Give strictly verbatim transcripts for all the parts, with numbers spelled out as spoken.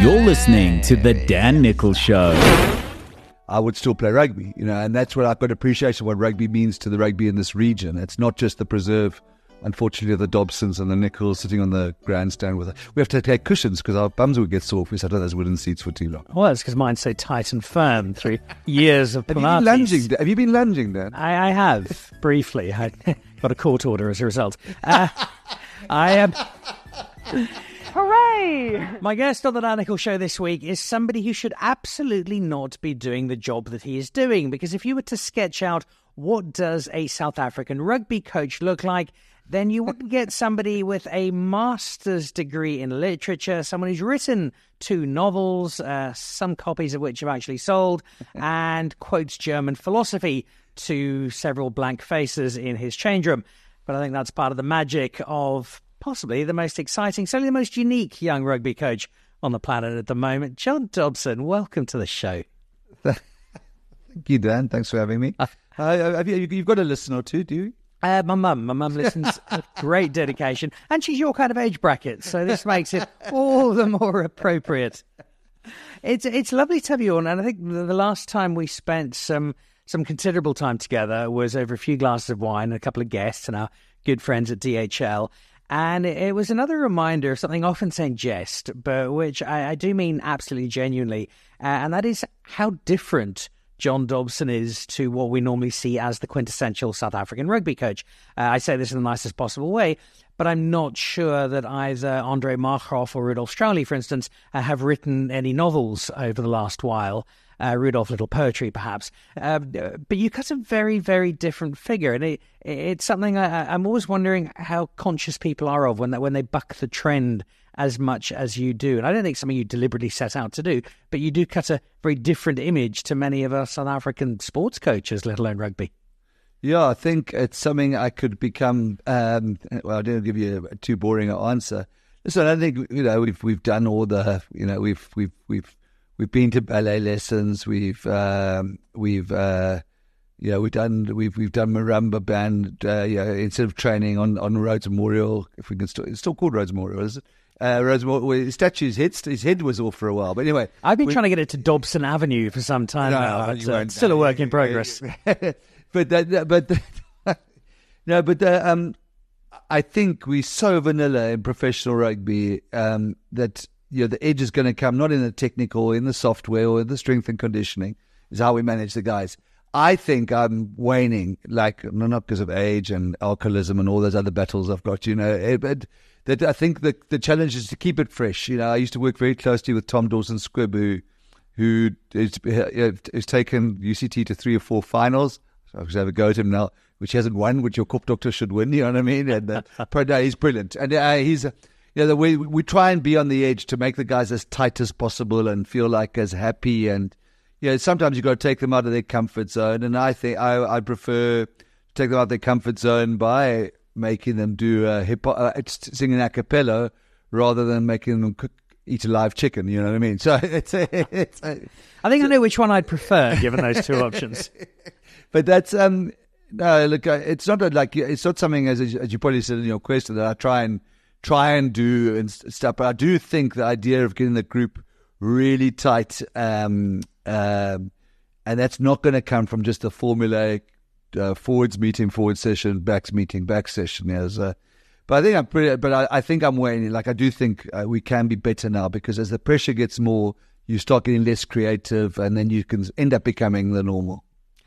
You're listening to The Dan Nichols Show. I would still play rugby, you know, and that's what I've got appreciation of what rugby means to the rugby in this region. It's not just the preserve, unfortunately, of the Dobsons and the Nichols sitting on the grandstand with us. We have to take cushions because our bums would get sore if we sat on those wooden seats for too long. Well, it's because mine's so tight and firm through years of Have Pilates. you been lunging? Have you been lunging, Dan? I, I have, briefly. I got a court order as a result. Uh, I am... Hooray! My guest on the Dan Nichols Show this week is somebody who should absolutely not be doing the job that he is doing, because if you were to sketch out what does a South African rugby coach look like, then you would get somebody with a master's degree in literature, someone who's written two novels, uh, some copies of which have actually sold, and quotes German philosophy to several blank faces in his change room. But I think that's part of the magic of possibly the most exciting, certainly the most unique young rugby coach on the planet at the moment. John Dobson, welcome to the show. Thank you, Dan. Thanks for having me. Uh, have you, you've got a listener or two, do you? Uh, my mum. My mum listens with great dedication, and she's your kind of age bracket, so this makes it all the more appropriate. It's it's lovely to have you on, and I think the, the last time we spent some some considerable time together was over a few glasses of wine and a couple of guests and our good friends at D H L. And it was another reminder of something I often say in jest, but which I, I do mean absolutely genuinely, uh, and that is how different John Dobson is to what we normally see as the quintessential South African rugby coach. Uh, I say this in the nicest possible way, but I'm not sure that either Andre Markhoff or Rudolf Strauly, for instance, uh, have written any novels over the last while. Uh, Rudolph Little Poetry, perhaps. Uh, but you cut a very, very different figure. And it, it's something I, I'm always wondering how conscious people are of when they, when they buck the trend as much as you do. And I don't think it's something you deliberately set out to do, but you do cut a very different image to many of our South African sports coaches, let alone rugby. Yeah, I think it's something I could become, um, well, I didn't give you a too boring an answer. Listen, I don't think, you know, we've we've done all the, you know, we've, we've, we've, We've been to ballet lessons. We've um, we've uh, you know we've done we've we've done marimba band. Uh, yeah, instead of training on, on Rhodes Memorial, if we can still it's still called Rhodes Memorial, is it? Uh, Rhodes Memorial. His statue's head his head was off for a while, but anyway, I've been we, trying to get it to Dobson Avenue for some time no, now. But, you uh, won't, it's still a work in progress. but that, but no, but uh, um, I think we're so vanilla in professional rugby um, that. You know, the edge is going to come not in the technical, in the software, or the strength and conditioning, is how we manage the guys. I think I'm waning, like, not because of age and alcoholism and all those other battles I've got, you know, but that I think the, the challenge is to keep it fresh. You know, I used to work very closely with Tom Dawson-Squibb, who, who is, has taken U C T to three or four finals. So I could have a go at him now, which he hasn't won, which your cup doctor should win, you know what I mean? And uh, no, he's brilliant. And uh, he's... Yeah, the way we try and be on the edge to make the guys as tight as possible and feel like as happy. And you know, sometimes you got to take them out of their comfort zone. And I think I I prefer to take them out of their comfort zone by making them do a hip hop, uh, singing a cappella rather than making them cook, eat a live chicken. You know what I mean? So it's a, it's a, I think I know which one I'd prefer, given those two options. But that's um no look, it's not like it's not something as as you probably said in your question that I try and. try and do and stuff. But I do think the idea of getting the group really tight, um, um, and that's not going to come from just a formulaic uh, forwards meeting, forward session, backs meeting, back session. As, uh, but I think I'm pretty. But I, I think I'm waning. Like I do think uh, we can be better now because as the pressure gets more, you start getting less creative, and then you can end up becoming the normal.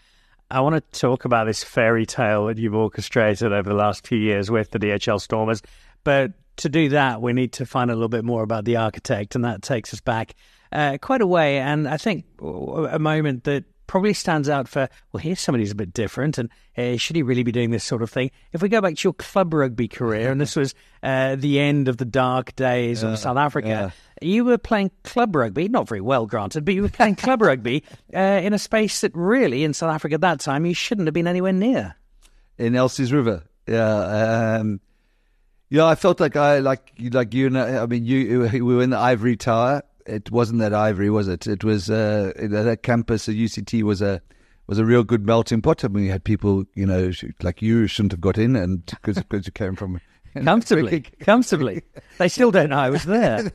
I want to talk about this fairy tale that you've orchestrated over the last few years with the D H L Stormers. But to do that, we need to find a little bit more about the architect, and that takes us back uh, quite a way. And I think a moment that probably stands out for, well, here's somebody who's a bit different, and uh, should he really be doing this sort of thing? If we go back to your club rugby career, and this was uh, the end of the dark days of uh, South Africa, yeah. You were playing club rugby, not very well, granted, but you were playing club rugby uh, in a space that really, in South Africa at that time, you shouldn't have been anywhere near. In Elsie's River, yeah. Um, yeah, I felt like I, like, like you, I mean, you, we were in the Ivory Tower. It wasn't that ivory, was it? It was uh, that campus at U C T was a was a real good melting pot. I mean, we had people, you know, like you shouldn't have got in, and because because you came from Comfortably, comfortably. They still don't know I was there.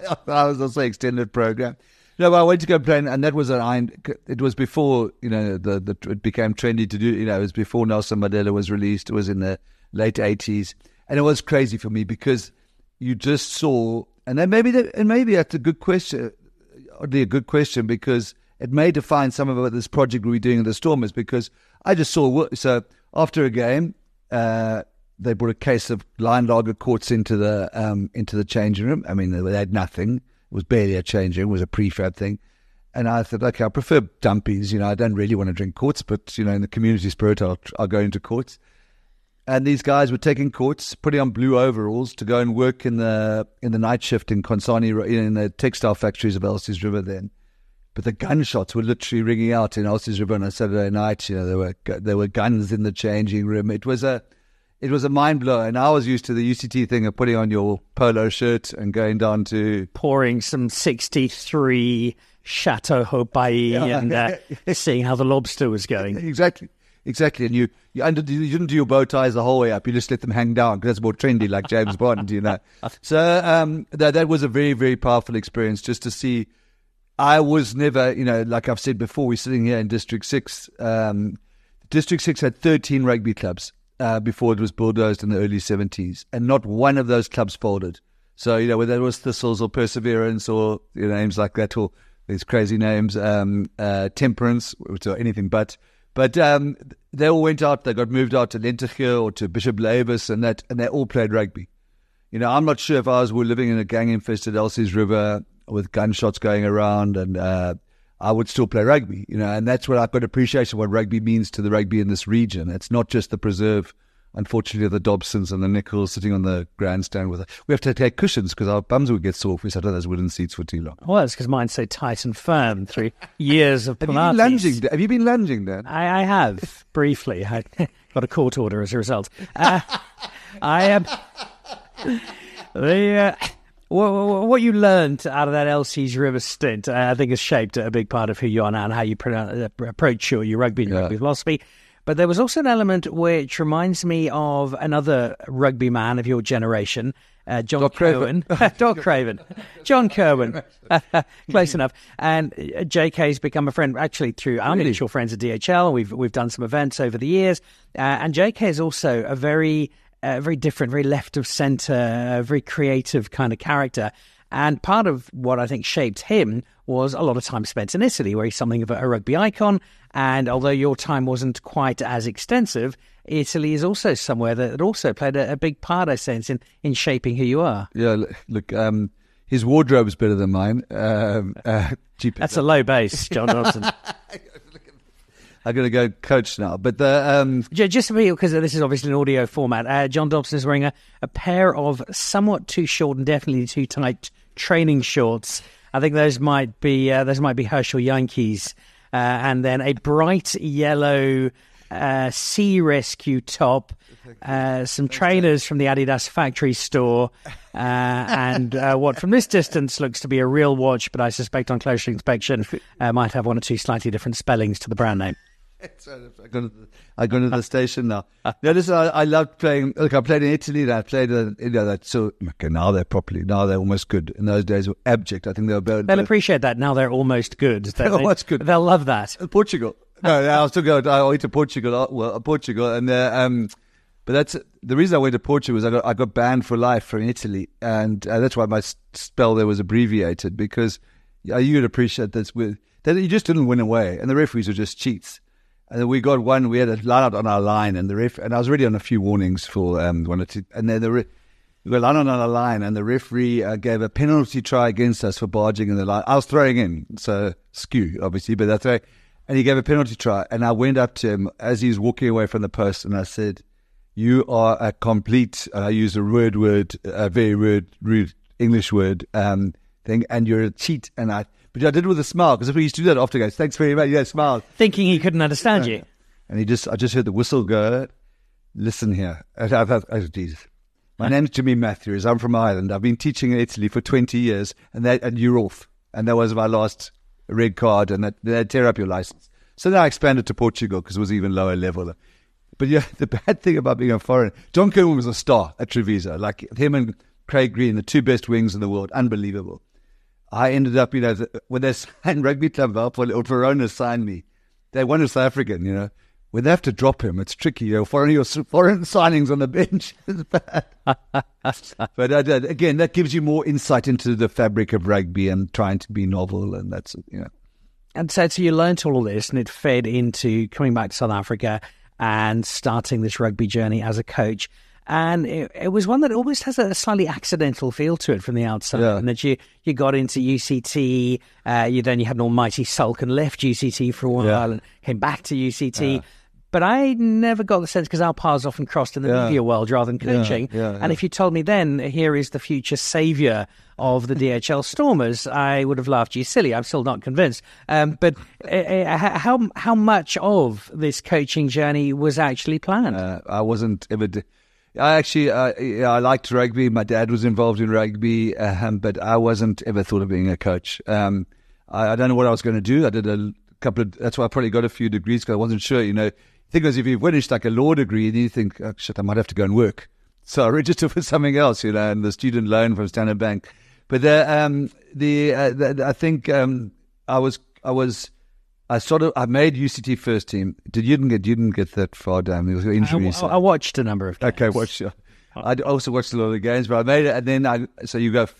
I was also extended program. No, but I went to go play, and that was an iron. It was before, you know, the, the it became trendy to do. You know, it was before Nelson Mandela was released. It was in the late eighties, and it was crazy for me because you just saw, and then maybe that, and maybe that's a good question, oddly a good question, because it may define some of what this project we're doing in the Stormers. Because I just saw, so after a game, uh, they brought a case of Lion Lager quartz into the um, into the changing room. I mean, they had nothing. It was barely a changing room. It was a prefab thing. And I thought, okay, I prefer dumpies. You know, I don't really want to drink quartz, but, you know, in the community spirit, I'll, I'll go into quartz. And these guys were taking quartz, putting on blue overalls to go and work in the in the night shift in Consani, in the textile factories of Elsie's River then. But the gunshots were literally ringing out in Elsie's River on a Saturday night. You know, there were there were guns in the changing room. It was a it was a mind blower. And I was used to the U C T thing of putting on your polo shirt and going down to pouring some sixty-three Chateau Haut-Bailly yeah. and uh, seeing how the lobster was going. Exactly. Exactly, and you you, under, you didn't do your bow ties the whole way up. You just let them hang down because that's more trendy, like James Bond, you know. So um, that that was a very very powerful experience just to see. I was never, you know, like I've said before, we're sitting here in District Six. Um, District Six had thirteen rugby clubs uh, before it was bulldozed in the early seventies, and not one of those clubs folded. So you know, whether it was Thistles or Perseverance or you know, names like that, or these crazy names, um, uh, Temperance, which are anything but. But um, they all went out. They got moved out to Lentegeur or to Bishop Lavis, and that, and they all played rugby. You know, I'm not sure if I was were living in a gang-infested Elsie's River with gunshots going around, and uh, I would still play rugby. You know, and that's what I've got appreciation of what rugby means to the rugby in this region. It's not just the preserve. Unfortunately, the Dobsons and the Nichols sitting on the grandstand with us. We have to take cushions because our bums would get sore if we sat on those wooden seats for too long. Well, it's because mine's so tight and firm through years of Pilates. Have you been lunging? Have you been lunging, Dan? I, I have, briefly. I got a court order as a result. Uh, I am... Um, the... Uh, What, what you learned out of that Elsie's River stint, uh, I think, has shaped a big part of who you are now and how you pro- uh, approach your, your rugby and yeah. rugby philosophy. But there was also an element which reminds me of another rugby man of your generation, uh, John Doc Kirwan. Doc Craven. John Kirwan. Close enough. And J K's become a friend, actually, through our really? mutual friends at D H L. We've, we've done some events over the years. Uh, and J K is also a very... Uh, very different, very left of centre, uh, very creative kind of character. And part of what I think shaped him was a lot of time spent in Italy, where he's something of a, a rugby icon. And although your time wasn't quite as extensive, Italy is also somewhere that also played a, a big part, I sense, in, in shaping who you are. Yeah, look, um, his wardrobe's better than mine. Um, uh, That's a low base, John Dobson. I'm going to go coach now. But the um... just to be, because this is obviously an audio format, uh, John Dobson is wearing a, a pair of somewhat too short and definitely too tight training shorts. I think those might be uh, those might be Herschel Yankees, uh, and then a bright yellow uh, sea rescue top, uh, some trainers from the Adidas factory store, uh, and uh, what from this distance looks to be a real watch, but I suspect on closer inspection uh, might have one or two slightly different spellings to the brand name. I go to the, I go to the station now. No, listen, I, I loved playing. Look, I played in Italy. And I played, uh, you know, that. So okay, now they're properly. Now they're almost good. In those days, were abject. I think they were better. They'll appreciate that. Now they're almost good. They're almost good. They'll love that. Portugal. No, I'll still go. I went to Portugal. Well, Portugal, and uh, um, but that's the reason I went to Portugal was I got I got banned for life from Italy, and uh, that's why my spell there was abbreviated because uh, you'd appreciate this with that you just didn't win away, and the referees were just cheats. And then we got one. We had a line out on our line, and the ref. And I was already on a few warnings for um one or two. And then the re, we got a line out on our line, and the referee uh, gave a penalty try against us for barging in the line. I was throwing in, so skew obviously, but that's right. And he gave a penalty try, and I went up to him as he was walking away from the post, and I said, "You are a complete." And I used a rude word, a very rude, rude English word um thing, and you're a cheat. And I. But I did it with a smile because we used to do that after guys. Thanks very much. Yeah, smile. Thinking he couldn't understand you. And he just, I just heard the whistle go. Listen here. I thought, oh, Jesus. My name's Jimmy Matthews. I'm from Ireland. I've been teaching in Italy for twenty years, and that, and you're off. And that was my last red card, and that, they'd tear up your license. So then I expanded to Portugal because it was even lower level. But yeah, the bad thing about being a foreigner, John Kerwin was a star at Treviso. Like him and Craig Green, the two best wings in the world, unbelievable. I ended up, you know, when they signed Rugby Club Valpo, or Verona signed me, they wanted South African, you know. When they have to drop him, it's tricky. You know, foreign, your foreign signings on the bench is bad. But uh, again, that gives you more insight into the fabric of rugby and trying to be novel, and that's, you know. And so, so you learnt all of this, and it fed into coming back to South Africa and starting this rugby journey as a coach. And it, it was one that almost has a slightly accidental feel to it from the outside. Yeah. And that you, you got into U C T, uh, you then you had an almighty sulk and left U C T for a while Yeah. and came back to U C T. Yeah. But I never got the sense, because our paths often crossed in the Yeah. media world rather than coaching. Yeah, yeah, and yeah. if you told me then, here is the future saviour of the D H L Stormers, I would have laughed you silly. I'm still not convinced. Um, but uh, uh, how how much of this coaching journey was actually planned? Uh, I wasn't ever. De- I actually, uh, yeah, I liked rugby. My dad was involved in rugby, um, but I wasn't ever thought of being a coach. Um, I, I don't know what I was going to do. I did a couple of. That's why I probably got a few degrees, because I wasn't sure. You know, the thing was, if you finished like a law degree, then you think, oh, shit, I might have to go and work. So I registered for something else, you know, and the student loan from Standard Bank. But the, um, the, uh, the I think um, I was, I was. I sort of I made U C T first team. Did you didn't get you didn't get that far down? There was injuries. I, I watched a number of games. Okay, watch. I also watched a lot of the games, but I made it, and then I. So you go,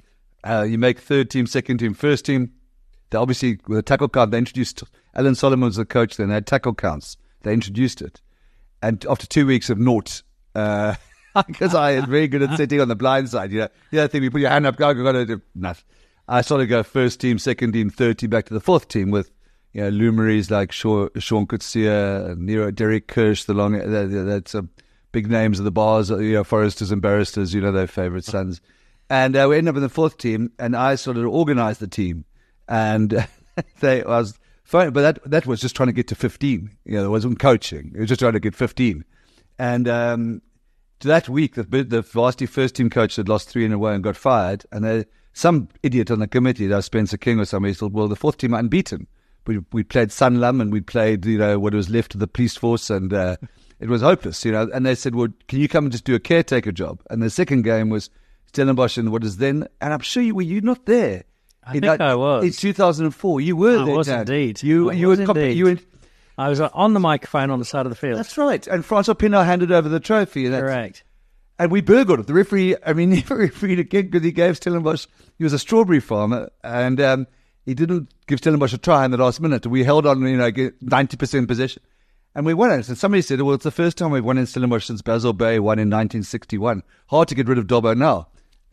uh, you make third team, second team, first team. They obviously with a tackle count. They introduced Alan Solomon was the coach. Then they had tackle counts. They introduced it, and after two weeks of naught, uh, because I was very good at sitting on the blind side. You know, the other thing, you put your hand up, go, go, go, do nothing. I sort of go first team, second team, third team, back to the fourth team with. You know, luminaries like Sean, Sean Coetzee, Nero, Derek Kirsch, the long, that, that's uh, big names of the bars, you know, foresters and barristers, you know, their favourite sons. And uh, we ended up in the fourth team, and I sort of organised the team. And uh, they I was fine, but that that was just trying to get to fifteen. You know, it wasn't coaching; it was just trying to get fifteen. And um, that week, the, the varsity first team coach had lost three in a row and got fired. And they, some idiot on the committee, that was Spencer King or somebody, thought, well, the fourth team are unbeaten. We we played Sanlam, and we played, you know, what was left of the police force, and uh, it was hopeless, you know. And they said, well, can you come and just do a caretaker job? And the second game was Stellenbosch and what is then, and I'm sure you were you not there. I in, think uh, I was. In two thousand four, you were I there, was Dad. indeed. You I you was were, comp- indeed. you were I was on the microphone on the side of the field. That's right. And Francois Pinot handed over the trophy. And that's, correct. And we burgled it. The referee, I mean, he refereed again because he gave Stellenbosch, he was a strawberry farmer, and um, he didn't give Stellenbosch a try in the last minute. We held on, you know, ninety percent possession. And we won it. And somebody said, well, it's the first time we've won in Stellenbosch since Basil Bay won in nineteen sixty-one. Hard to get rid of Dobbo now.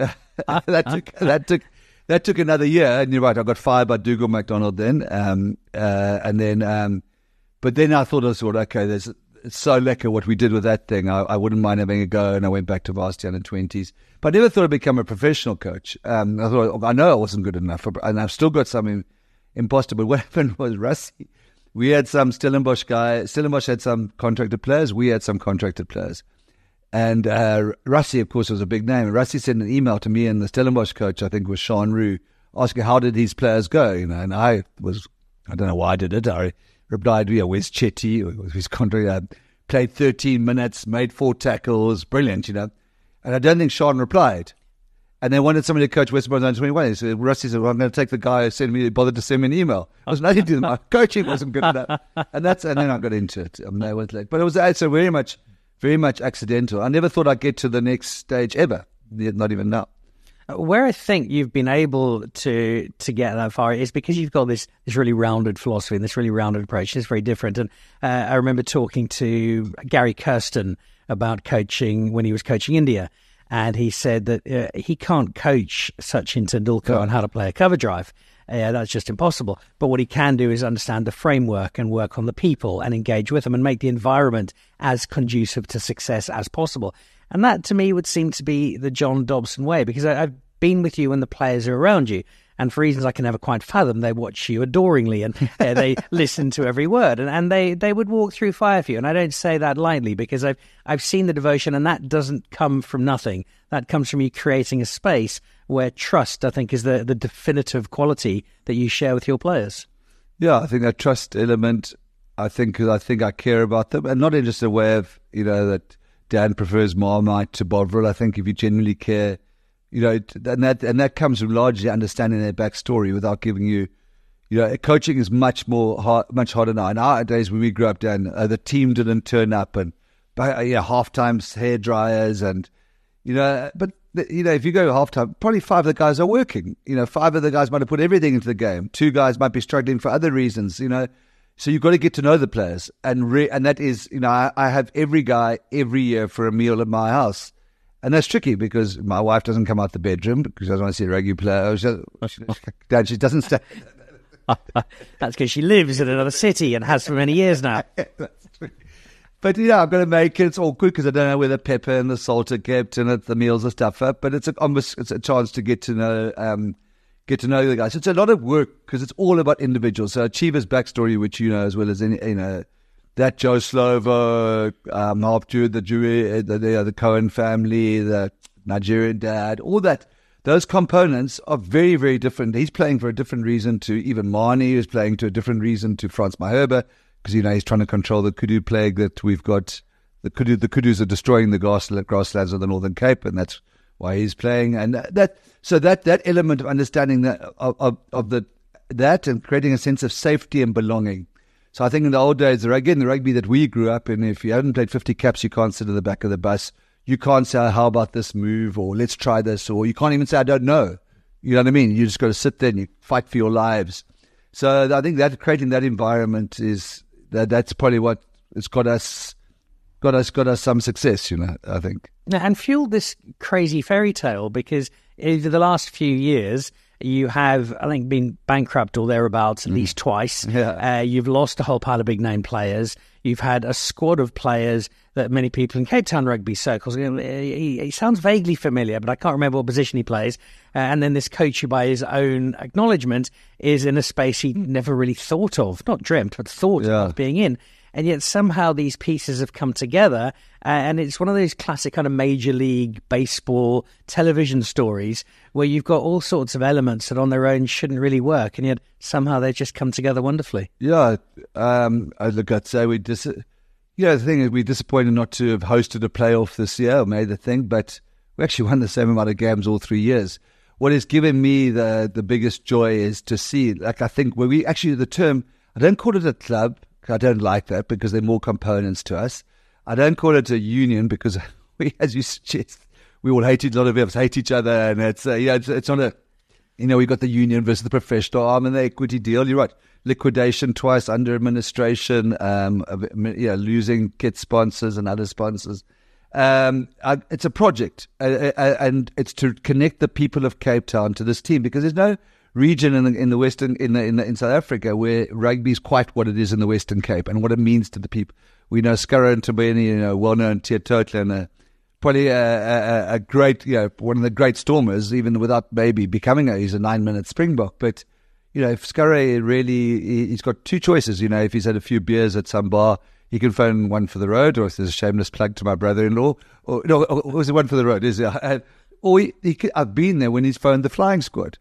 that took that took that took another year. And you're right, I got fired by Dougal MacDonald then. Um, uh, and then, um, but then I thought, I thought, okay, there's it's so lekker what we did with that thing. I, I wouldn't mind having a go. And I went back to varsity under twenties. But I never thought I'd become a professional coach. Um, I thought, I know I wasn't good enough. For, and I've still got something imposter. But what happened was Rusty, we had some Stellenbosch guy. Stellenbosch had some contracted players. We had some contracted players. And uh, Rusty, of course, was a big name. And Rusty sent an email to me and the Stellenbosch coach, I think was Sean Roux, asking how did his players go. You know, and I was, I don't know why I did it. I replied, yeah, where's Chetty? Was his contract? I played thirteen minutes, made four tackles, brilliant, you know. And I don't think Sean replied. And they wanted somebody to coach West Bromwich under twenty-one. So Rusty said, well, I'm going to take the guy who sent me, bothered to send me an email. I was nothing to do. My coaching wasn't good enough. And that's, and then I got into it. I mean, I was like, but it was also very much, very much accidental. I never thought I'd get to the next stage ever. Not even now. Where I think you've been able to to get that far is because you've got this this really rounded philosophy and this really rounded approach. It's very different. And uh, I remember talking to Gary Kirsten about coaching when he was coaching India. And he said that uh, he can't coach Sachin Tendulkar No. on how to play a cover drive. Uh, that's just impossible. But what he can do is understand the framework and work on the people and engage with them and make the environment as conducive to success as possible. And that, to me, would seem to be the John Dobson way, because I, I've been with you when the players are around you. And for reasons I can never quite fathom, they watch you adoringly and uh, they listen to every word. And, and they, they would walk through fire for you. And I don't say that lightly, because I've I've seen the devotion, and that doesn't come from nothing. That comes from you creating a space where trust, I think, is the, the definitive quality that you share with your players. Yeah, I think that trust element I think I think I care about them, and not in just a way of, you know, that Dan prefers Marmite to Bovril. I think if you genuinely care, you know, and that and that comes from largely understanding their backstory without giving you, you know, coaching is much more hard, much harder now. In our days when we grew up, Dan, uh, the team didn't turn up, and uh, yeah, half times hair dryers, and you know, but you know, if you go half time, probably five of the guys are working. You know, five of the guys might have put everything into the game. Two guys might be struggling for other reasons. You know. So you've got to get to know the players, and re- and that is, you know, I, I have every guy every year for a meal at my house, and that's tricky because my wife doesn't come out the bedroom because she doesn't want to see a rugby player. She, she, Dad, she doesn't stay. That's because she lives in another city and has for many years now. But yeah, I'm going to make it. It's all good because I don't know where the pepper and the salt are kept, and it, the meals are stuff up. But it's a almost it's a chance to get to know. Um, Get to know the guys. It's a lot of work because it's all about individuals. So Chiva's backstory, which you know as well as any, you know, that Joe Slovo, um, half Jew, the Jew, the, the the Cohen family, the Nigerian dad, all that. Those components are very, very different. He's playing for a different reason to even Marnie, who's playing to a different reason to Frans Maherbe, because you know he's trying to control the kudu plague that we've got. The kudu, the kudus are destroying the grass, grasslands of the Northern Cape, and that's why he's playing. And that. So that, that element of understanding that of, of, of the that and creating a sense of safety and belonging. So I think in the old days, again, the rugby that we grew up in, if you haven't played fifty caps, you can't sit at the back of the bus. You can't say, how about this move, or let's try this, or you can't even say, I don't know. You know what I mean? You just got to sit there and you fight for your lives. So I think that creating that environment is, that that's probably what it's got us, got us, got us some success, you know, I think. And fueled this crazy fairy tale because over the last few years, you have, I think, been bankrupt or thereabouts at mm. least twice. Yeah. Uh, you've lost a whole pile of big name players. You've had a squad of players that many people in Cape Town rugby circles, you know, he, he sounds vaguely familiar, but I can't remember what position he plays. Uh, and then this coach, who by his own acknowledgement is in a space he never really thought of, not dreamt, but thought yeah. of being in. And yet somehow these pieces have come together, uh, and it's one of those classic kind of Major League Baseball television stories where you've got all sorts of elements that on their own shouldn't really work, and yet somehow they just come together wonderfully. Yeah, um, I look, I'd say we dis- yeah, the thing is we're disappointed not to have hosted a playoff this year, or made the thing, but we actually won the same amount of games all three years. What has given me the, the biggest joy is to see, like I think, where we actually, the term, I don't call it a club, I don't like that because there are more components to us. I don't call it a union because we, as you suggest, we all hate each, a lot of us hate each other, and it's uh, yeah, it's, it's not a, you know, we got the union versus the professional arm and the equity deal. You're right, liquidation twice under administration, um, yeah, losing kit sponsors and other sponsors. Um, I, it's a project, uh, uh, and it's to connect the people of Cape Town to this team because there's no region in the, in the Western in the, in the, in South Africa where rugby is quite what it is in the Western Cape and what it means to the people. We know Scarra and Tabeni, you know, well known Teototla, and a, probably a, a, a great, you know, one of the great stormers, even without maybe becoming a, he's a nine minute Springbok. But you know, if Scarra really, he, he's got two choices. You know, if he's had a few beers at some bar, he can phone One for the Road, or if there's a shameless plug to my brother-in-law, or no, or, or was it One for the Road? Is it? Or he, he could, I've been there when he's phoned the flying squad.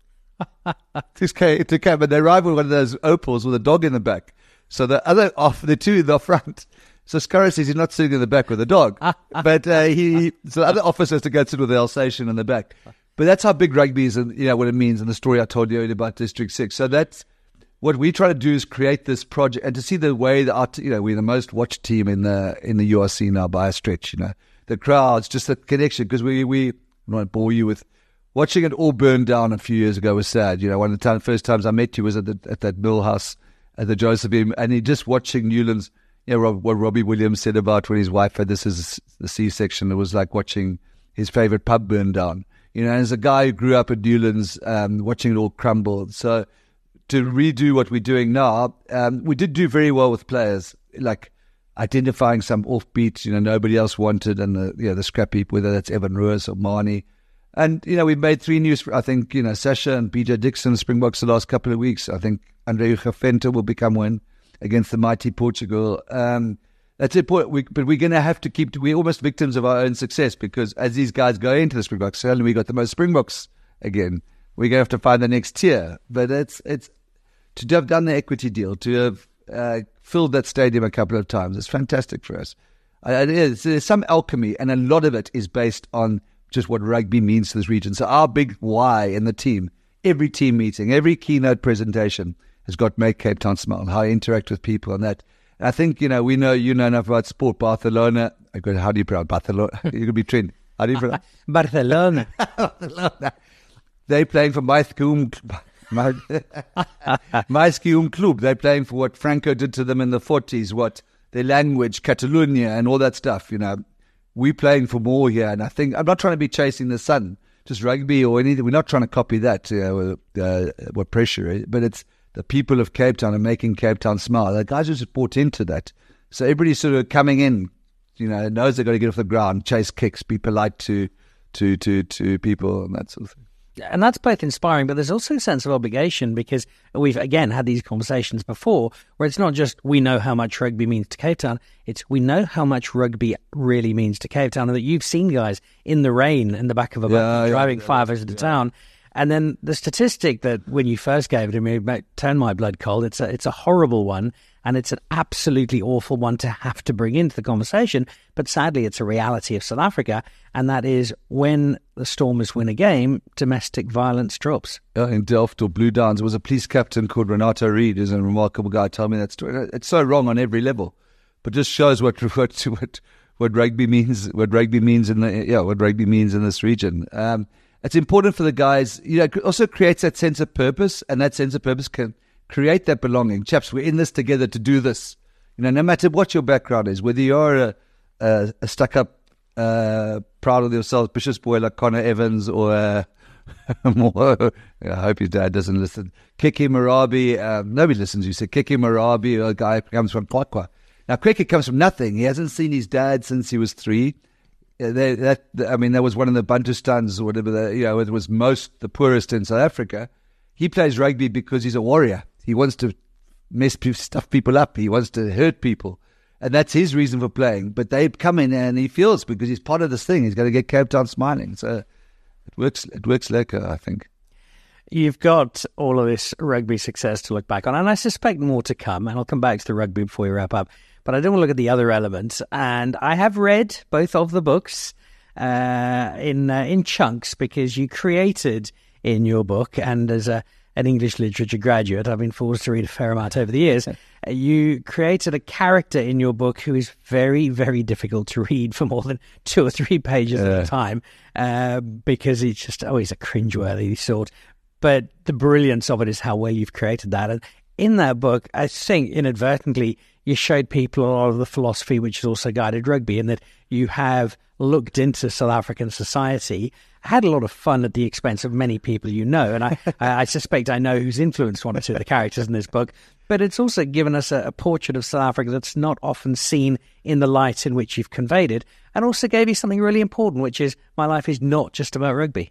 to come and they arrive with one of those Opals with a dog in the back. So the other off, the two in the front. So Scarra says he's not sitting in the back with a dog, but uh, he. So the other officer has to go sit with the Alsatian in the back. But that's how big rugby is, and you know what it means. And the story I told you earlier about District Six. So that's what we try to do is create this project, and to see the way that our, you know, we're the most watched team in the in the U R C now by a stretch. You know, the crowds, just the connection, because we we I won't bore you with. Watching it all burn down a few years ago was sad. You know, one of the time, first times I met you was at the, at that mill house at the Josephine, and he just watching Newlands. You know, Rob, what Robbie Williams said about when his wife had this is the C-section. It was like watching his favorite pub burn down. You know, as a guy who grew up at Newlands, um, watching it all crumble. So to redo what we're doing now, um, we did do very well with players, like identifying some offbeat, you know, nobody else wanted, and the you know the scrappy, whether that's Evan Ruiz or Marnie. And, you know, we've made three new, I think, you know, Sasha and B J Dixon, Springboks the last couple of weeks. I think Andre Gafenta will become one against the mighty Portugal. Um, that's important. We, but we're going to have to keep, we're almost victims of our own success because as these guys go into the Springboks, suddenly we got the most Springboks again. We're going to have to find the next tier. But it's, it's to have done the equity deal, to have uh, filled that stadium a couple of times. It's fantastic for us. Uh, it is. There's some alchemy, and a lot of it is based on just what rugby means to this region. So our big why in the team, every team meeting, every keynote presentation has got Make Cape Town Smile, how I interact with people and that. And I think, you know, we know, you know enough about sport. Barcelona, how do you pronounce Barcelona? You could be trained. How do you pronounce? Barcelona. Barcelona. They're playing for my school, my, my school club. They're playing for what Franco did to them in the forties, what their language, Catalonia, and all that stuff. You know, we're playing for more here. And I think, I'm not trying to be chasing the sun, just rugby or anything. We're not trying to copy that, you know, uh, what pressure is, but it's the people of Cape Town are making Cape Town smile. The guys are just bought into that. So everybody's sort of coming in, you know, knows they've got to get off the ground, chase kicks, be polite to, to, to, to people and that sort of thing. And that's both inspiring, but there's also a sense of obligation because we've, again, had these conversations before where it's not just we know how much rugby means to Cape Town, it's we know how much rugby really means to Cape Town and that you've seen guys in the rain in the back of a boat yeah, driving yeah, five hours into yeah. town. And then the statistic that when you first gave it to me turned my blood cold, it's a, it's a horrible one. And it's an absolutely awful one to have to bring into the conversation. But sadly, it's a reality of South Africa. And that is when the Stormers win a game, domestic violence drops. Yeah, in Delft or Blue Downs, there was a police captain called Renato Reed, who's a remarkable guy, told me that story. It's so wrong on every level, but just shows what what what, what rugby means. What rugby means in the yeah, what rugby means in this region. Um, it's important for the guys. You know, it also creates that sense of purpose, and that sense of purpose can create that belonging. Chaps, we're in this together to do this. You know, no matter what your background is, whether you're a, a, a stuck-up, uh, proud of yourself, Bishop's boy like Connor Evans, or uh, more, I hope your dad doesn't listen, Kiki Marabi, um, nobody listens, you say Kiki Marabi, a guy who comes from Kwakwa. Now, Kweke comes from nothing. He hasn't seen his dad since he was three. Uh, they, that, I mean, that was one of the Bantustans, or whatever, the, you know, it was most, the poorest in South Africa. He plays rugby because he's a warrior. He wants to mess stuff people up. He wants to hurt people. And that's his reason for playing. But they come in and he feels because he's part of this thing. He's got to get Cape Town smiling. So it works It works lekker, I think. You've got all of this rugby success to look back on. And I suspect more to come. And I'll come back to the rugby before we wrap up. But I don't want to look at the other elements. And I have read both of the books uh, in uh, in chunks because you created in your book, and as a an English literature graduate, I've been forced to read a fair amount over the years. You created a character in your book who is very, very difficult to read for more than two or three pages uh. at a time uh, because he's just, oh, he's a cringeworthy sort. But the brilliance of it is how well you've created that. And in that book, I think inadvertently, you showed people a lot of the philosophy which has also guided rugby, and that you have looked into South African society, had a lot of fun at the expense of many people you know. And I, I suspect I know who's influenced one or two of the characters in this book. But it's also given us a, a portrait of South Africa that's not often seen in the light in which you've conveyed it, and also gave you something really important, which is my life is not just about rugby.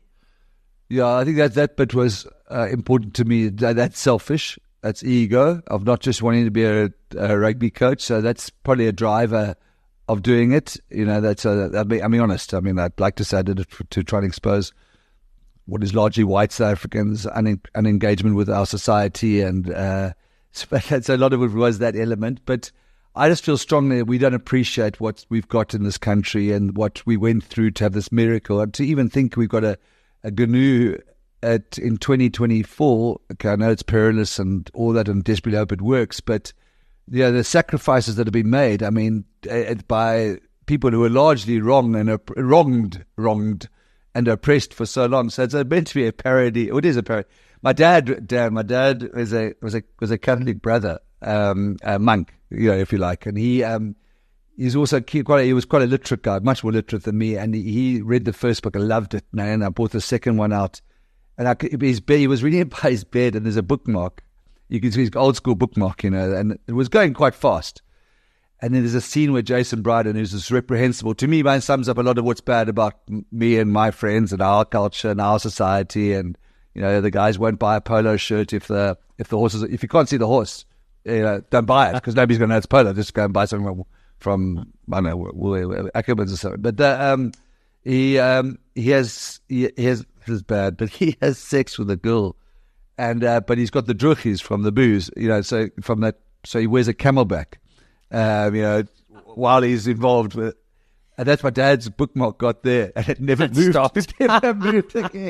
Yeah, I think that that bit was uh, important to me. That, that's selfish. That's ego of not just wanting to be a, a rugby coach. So that's probably a driver of doing it. You know, that's a, I mean, I mean, honest. I mean, I'd like to say I did it for, to try and expose what is largely white South Africans, un, un engagement with our society. And uh, so, so a lot of it was that element. But I just feel strongly that we don't appreciate what we've got in this country and what we went through to have this miracle. And to even think we've got a, a G N U at, in twenty twenty-four, okay, I know it's perilous and all that, and desperately hope it works, but yeah, the sacrifices that have been made, I mean, uh, by people who are largely wrong and op- wronged, wronged and oppressed for so long. So it's meant to be a parody. It is a parody. My dad, dad my dad was a was a was a Catholic brother, um, a monk, you know, if you like, and he um, he's also quite a, he was quite a literate guy, much more literate than me, and he, he read the first book and loved it, and I bought the second one out. And I, his bed, he was reading it by his bed, and there's a bookmark. You can see his old school bookmark, you know, and it was going quite fast. And then there's a scene where Jason Bryden, who's this reprehensible, to me, man, sums up a lot of what's bad about me and my friends and our culture and our society. And, you know, the guys won't buy a polo shirt if the if the horse is, if you can't see the horse, you know, don't buy it because nobody's going to know it's polo. Just go and buy something from, I don't know, Ackermans or something. But the, um, he um, he has he, he has. Is bad, but he has sex with a girl, and uh, but he's got the druchis from the booze, you know, so from that so he wears a camelback, um, you know, while he's involved with. And that's my dad's bookmark got there, and it never It moved. stopped. It never moved again.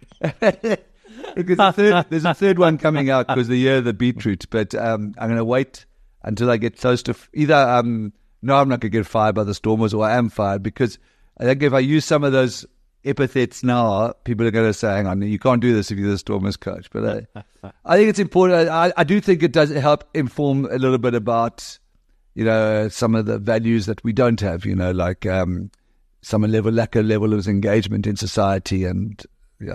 Because the third, there's a third one coming out because the year of the beetroot. But um, I'm going to wait until I get close to f- either. Um, no, I'm not going to get fired by the Stormers, or I am fired, because I think if I use some of those epithets now, people are going to say, "Hang on, you can't do this if you're the Stormers coach." But I, I think it's important. I, I do think it does help inform a little bit about, you know, some of the values that we don't have, you know, like um, some level, lack of level of engagement in society, and yeah.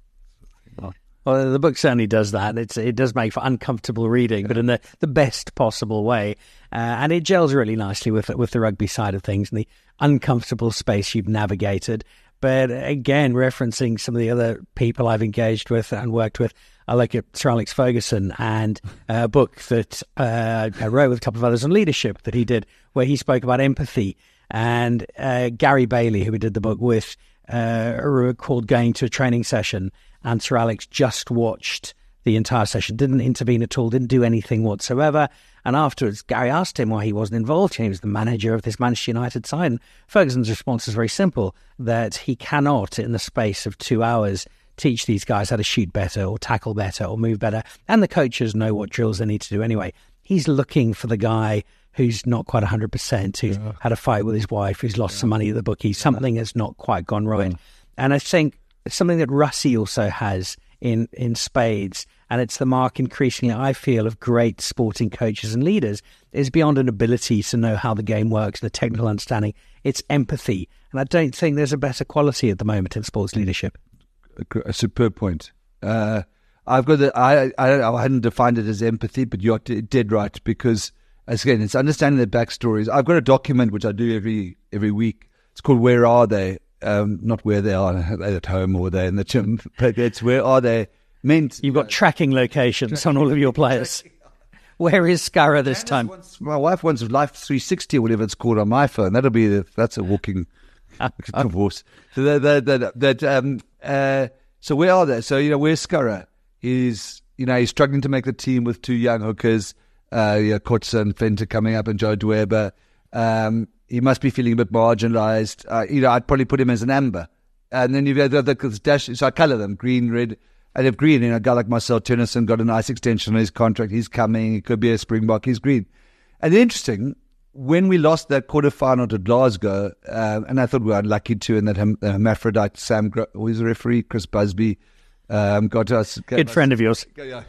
Well, the book certainly does that. It's, it does make for uncomfortable reading, but in the, the best possible way. Uh, and it gels really nicely with with the rugby side of things and the uncomfortable space you've navigated. But again, referencing some of the other people I've engaged with and worked with, I look at Sir Alex Ferguson and a book that uh, I wrote with a couple of others on leadership that he did, where he spoke about empathy. And uh, Gary Bailey, who we did the book with, uh, called Going to a Training Session. And Sir Alex just watched the entire session, didn't intervene at all, didn't do anything whatsoever. And afterwards, Gary asked him why he wasn't involved. He was the manager of this Manchester United side. And Ferguson's response is very simple, that he cannot, in the space of two hours, teach these guys how to shoot better or tackle better or move better. And the coaches know what drills they need to do anyway. He's looking for the guy who's not quite one hundred percent, who's yeah. had a fight with his wife, who's lost yeah. some money at the bookie. Something has not quite gone right. Yeah. And I think something that Russie also has in, in spades, and it's the mark increasingly, I feel, of great sporting coaches and leaders, is beyond an ability to know how the game works, the technical understanding. It's empathy. And I don't think there's a better quality at the moment in sports leadership. A, a superb point. Uh, I've got the, I, I I hadn't defined it as empathy, but you're dead right, because, again, it's understanding their backstories. I've got a document which I do every every week. It's called Where Are They? Um, not where they are, are they at home or they're in the gym, but it's where are they meant. You've got uh, tracking locations on all of your players. Where is Scarra this time? Wants, my wife wants Life three sixty or whatever it's called on my phone. That'll be the, that's a walking divorce. So that that that, that um uh so where are they? So you know where's Scarra? He's you know he's struggling to make the team with two young hookers, uh, yeah, Kotze and Fenter coming up, and Joe Dweba. Um, He must be feeling a bit marginalised. Uh, you know, I'd probably put him as an amber. And then you've got the, the, the dash. So I colour them green, red. And if green, you know, a guy like Marcel Tennyson got a nice extension on his contract. He's coming. He could be a Springbok. He's green. And interesting, when we lost that quarterfinal to Glasgow, uh, and I thought we were unlucky too, and that hem- uh, hermaphrodite Sam, Gro- who was the referee, Chris Busby, um, got us. Good us, friend of yours. Yeah, yeah,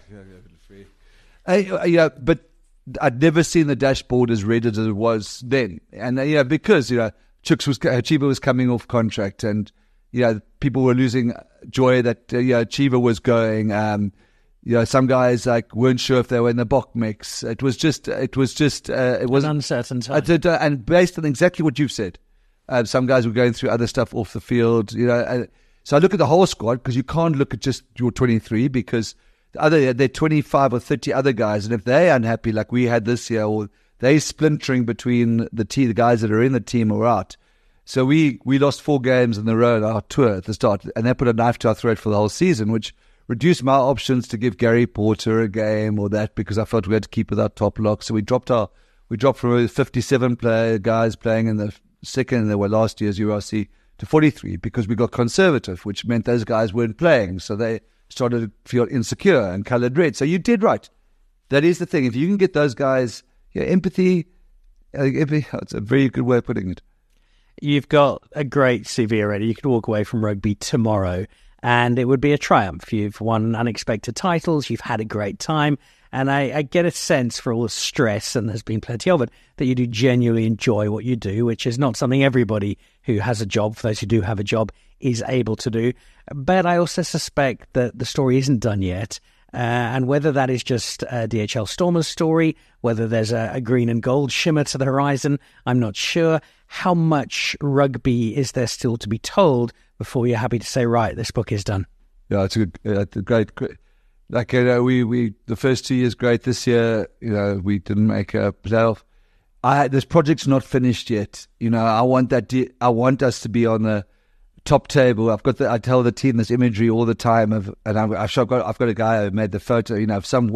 yeah. Uh, yeah, but I'd never seen the dashboard as red as it was then. And, uh, you know, because, you know, Chuks was, Chiba was coming off contract, and, you know, people were losing joy that, uh, you know, Chiba was going. Um, you know, some guys, like, weren't sure if they were in the Bok mix. It was just, it was just, uh, it was an uncertain time. Uh, and based on exactly what you've said, uh, some guys were going through other stuff off the field, you know. Uh, so I look at the whole squad, because you can't look at just your twenty-three, because the other, they're twenty-five or thirty other guys, and if they're unhappy like we had this year, or they splintering between the team, the guys that are in the team or out. So we, we lost four games in a row on our tour at the start, and that put a knife to our throat for the whole season, which reduced my options to give Gary Porter a game or that, because I felt we had to keep with our top lock. So we dropped our we dropped from fifty-seven player guys playing in the second, there were last year's U R C, to forty-three, because we got conservative, which meant those guys weren't playing. So they started to feel insecure and coloured red. So you did right. That is the thing. If you can get those guys, yeah, empathy, uh, empathy, it's a very good way of putting it. You've got a great C V already. You could walk away from rugby tomorrow and it would be a triumph. You've won unexpected titles. You've had a great time. And I, I get a sense, for all the stress, and there's been plenty of it, that you do genuinely enjoy what you do, which is not something everybody who has a job, for those who do have a job, is able to do. But I also suspect that the story isn't done yet. Uh, and whether that is just a D H L Stormers story, whether there's a, a green and gold shimmer to the horizon, I'm not sure. How much rugby is there still to be told before you're happy to say, right, this book is done? Yeah, it's a, it's a great, great, like, you know, we, we, the first two years, great. This year, you know, we didn't make a playoff. I, this project's not finished yet. You know, I want that, I want us to be on the top table. I've got the, I tell the team this imagery all the time of, and I've, I've got, I've got a guy who made the photo, you know, of some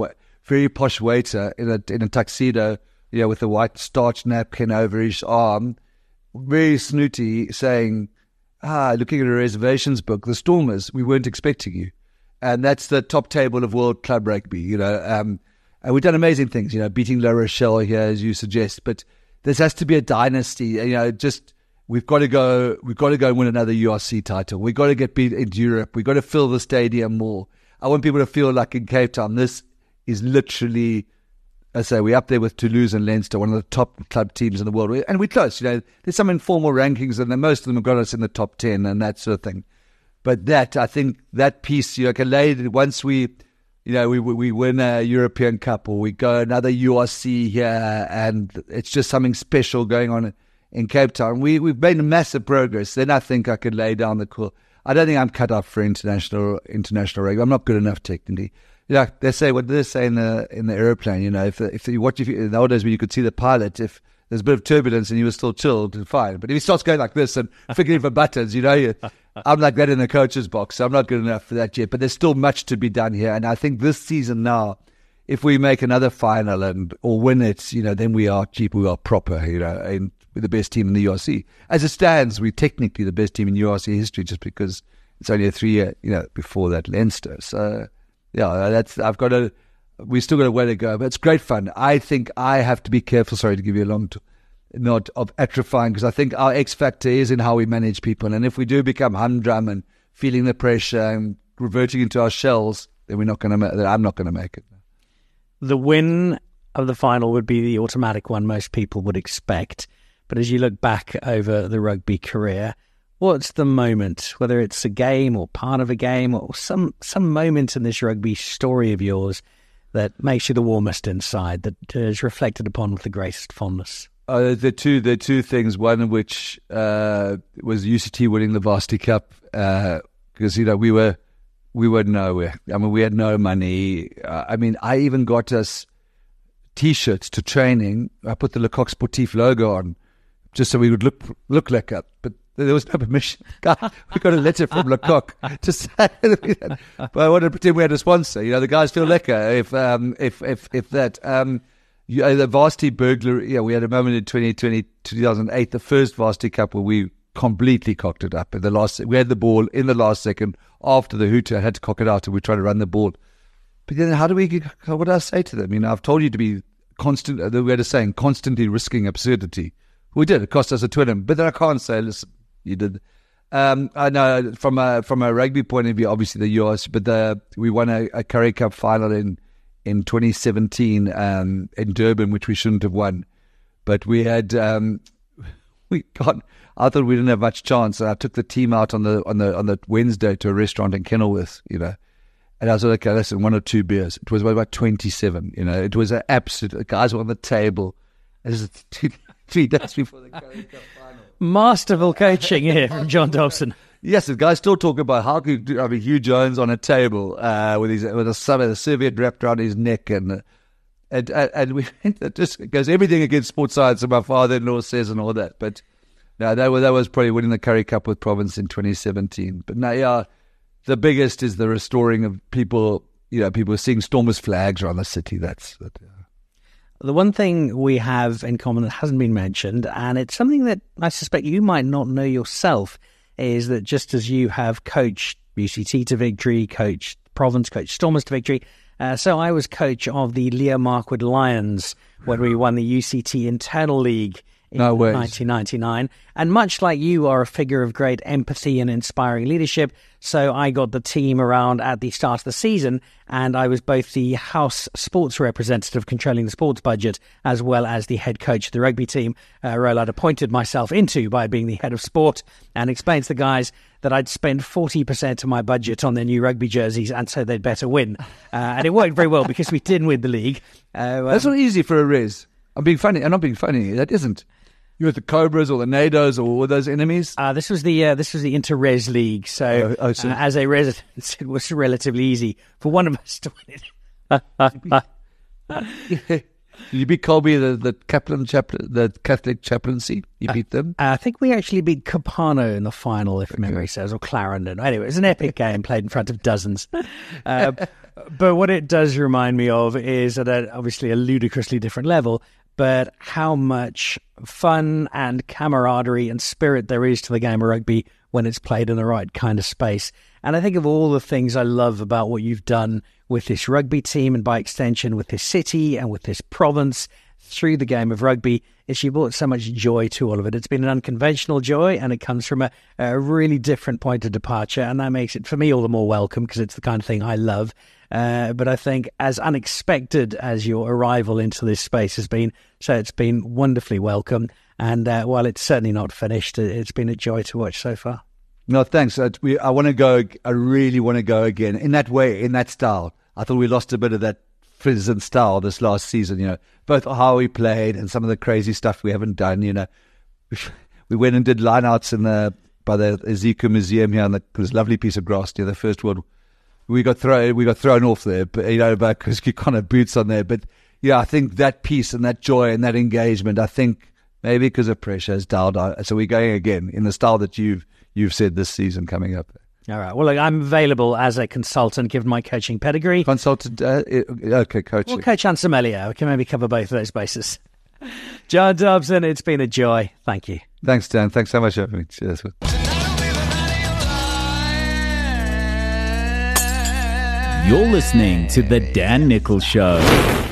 very posh waiter in a in a tuxedo, you know, with a white starch napkin over his arm, very snooty, saying, "Ah, looking at a reservations book, the Stormers, we weren't expecting you," and that's the top table of World Club Rugby, you know. Um, and we've done amazing things, you know, beating La Rochelle here, as you suggest, but this has to be a dynasty, you know. Just we've got to go, we've got to go and win another U R C title. We've got to get beat in Europe. We've got to fill the stadium more. I want people to feel like in Cape Town, this is literally, I say, we're up there with Toulouse and Leinster, one of the top club teams in the world. And we're close, you know. There's some informal rankings, and most of them have got us in the top ten and that sort of thing. But that, I think, that piece, you know, can lay, once we, you know, we we win a European Cup or we go another U R C here, and it's just something special going on in Cape Town. We, we've made massive progress. Then I think I could lay down the core. I don't think I'm cut out for international international rugby. I'm not good enough technically. You know, they say, what do they say in the in the aeroplane? You know, if if you watch, if you, in the old days when you could see the pilot, if there's a bit of turbulence and he was still chilled, fine. But if he starts going like this and figuring for buttons, you know, you, I'm like that in the coach's box. So I'm not good enough for that yet. But there's still much to be done here. And I think this season now, if we make another final and or win it, you know, then we are cheap, we are proper, you know, and we're the best team in the U R C. As it stands, we're technically the best team in U R C history just because it's only a three year, you know, before that Leinster. So, yeah, that's, I've got a, we still got a way to go, but it's great fun. I think I have to be careful, sorry to give you a long t- nod, of atrophying, because I think our X factor is in how we manage people. And if we do become humdrum and feeling the pressure and reverting into our shells, then we're not going to, I'm not going to make it. The win of the final would be the automatic one most people would expect. But as you look back over the rugby career, what's the moment, whether it's a game or part of a game or some some moment in this rugby story of yours that makes you the warmest inside, that is reflected upon with the greatest fondness? Uh, the two the two things, one of which uh, was U C T winning the Varsity Cup, because, uh, you know, we were we were nowhere. I mean, we had no money. Uh, I mean, I even got us T-shirts to training. I put the Le Coq Sportif logo on, just so we would look look like it. But there was no permission. We got a letter from Le Coq to say that we had, but I wanted to pretend we had a sponsor. You know, the guys feel lekker if um, if if if that. Um, you, uh, the Varsity burglary. Yeah, we had a moment in twenty twenty, two thousand eight, the first Varsity Cup, where we completely cocked it up. In the last, we had the ball in the last second after the hooter. I had to cock it out, and we tried to run the ball. But then, how do we? What do I say to them? You know, I've told you to be constant. Uh, we had a saying, constantly risking absurdity. We did. It cost us a twin. But then I can't say, listen, you did. Um, I know from a from a rugby point of view, obviously the U S, but the, we won a, a Currie Cup final in in twenty seventeen um, in Durban, which we shouldn't have won. But we had um, we got. I thought we didn't have much chance, and I took the team out on the on the on the Wednesday to a restaurant in Kenilworth, you know. And I was like, okay, listen, one or two beers. It was about twenty-seven, you know. It was an absolute. The guys were on the table. This is two, three days before the Currie Cup final. Masterful coaching here from John Dobson. Yes, the guys still talk about how could I mean Hugh Jones on a table uh, with his with a, a serviette wrapped around his neck, and and and, and we it just goes everything against sports science, and my father-in-law says, and all that. But no, that was that was probably winning the Currie Cup with Province in twenty seventeen. But no, yeah, the biggest is the restoring of people. You know, people seeing Stormers flags around the city. That's that. Yeah. The one thing we have in common that hasn't been mentioned, and it's something that I suspect you might not know yourself, is that just as you have coached U C T to victory, coached Province, coached Stormers to victory, uh, so I was coach of the Leo Markwood Lions when we won the U C T Internal League in no nineteen ninety-nine. And much like you are a figure of great empathy and inspiring leadership, so I got the team around at the start of the season, and I was both the house sports representative controlling the sports budget as well as the head coach of the rugby team, a role I'd appointed myself into by being the head of sport, and explained to the guys that I'd spend forty percent of my budget on their new rugby jerseys, and so they'd better win. Uh, and it worked very well because we did win the league. Uh, That's um, not easy for a res. I'm being funny. I'm not being funny. That isn't. You had the Cobras or the NATOs or all those enemies? Uh, this was the uh, this was the Inter-Res League, so, oh, oh, so uh, as a resident, it was relatively easy for one of us to win it. Did you beat Colby, the, the Kaplan chaplain, the Catholic chaplaincy? You beat them? Uh, I think we actually beat Capano in the final, if memory serves, or Clarendon. Anyway, it was an epic game played in front of dozens. Uh, but what it does remind me of is at a, obviously a ludicrously different level, but how much fun and camaraderie and spirit there is to the game of rugby when it's played in the right kind of space. And I think of all the things I love about what you've done with this rugby team and by extension with this city and with this province through the game of rugby, is you brought so much joy to all of it. It's been an unconventional joy, and it comes from a, a really different point of departure, and that makes it, for me, all the more welcome because it's the kind of thing I love. Uh, but I think as unexpected as your arrival into this space has been, so it's been wonderfully welcome. And uh, while it's certainly not finished, it's been a joy to watch so far. No, thanks. I, we, I want to go. I really want to go again in that way, in that style. I thought we lost a bit of that fizz and style this last season. You know, both how we played and some of the crazy stuff we haven't done. You know, we went and did lineouts in the by the Ezekiel Museum here on the, this lovely piece of grass near the First World. We got thrown. We got thrown off there, but you know, because you kind of boots on there. But yeah, I think that peace and that joy and that engagement. I think maybe because of pressure has dialed out. So we're going again in the style that you've. You've said this season coming up. All right. Well, look, I'm available as a consultant, given my coaching pedigree. Consultant, uh, okay, coaching. Well, coach and sommelier. We can maybe cover both of those bases. John Dobson, it's been a joy. Thank you. Thanks, Dan. Thanks so much for having me. Cheers. You're listening to The Dan Nichols Show.